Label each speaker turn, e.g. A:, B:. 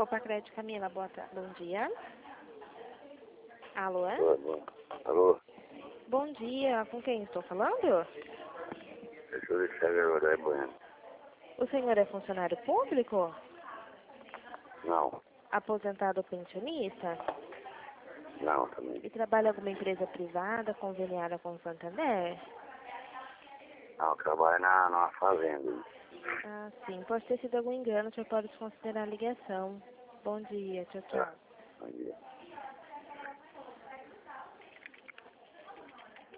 A: Copa Crédito Camila, bom dia. Alô?
B: Alô?
A: Bom dia, com quem estou falando?
B: Deixa eu deixar agora, é bueno.
A: O senhor é funcionário público?
B: Não,
A: Aposentado ou pensionista?
B: não também.
A: E trabalha em alguma empresa privada, conveniada com o Santander?
B: Não, eu trabalho numa fazenda.
A: Ah, sim. Pode ter sido algum engano, o senhor pode desconsiderar a ligação. Bom dia, tchau, tchau.
B: Bom dia.